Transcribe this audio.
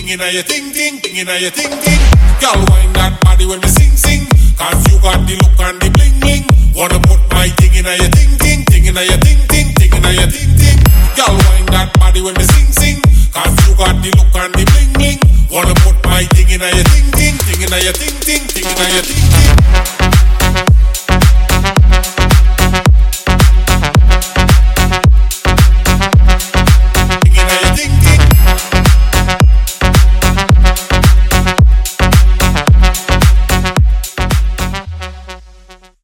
inna your ting ting, ting inna your ting ting. Girl, wind that body when me sing sing, 'cause you got the look and the bling bling. Wanna put my ting inna your ting ting, ting inna your ting ting, ting inna your ting ting. Girl, wind that body when me sing sing, 'cause you got the look and the bling bling. Wanna put my ting inna your ting ting, ting inna your ting ting, ting inna your ting ting.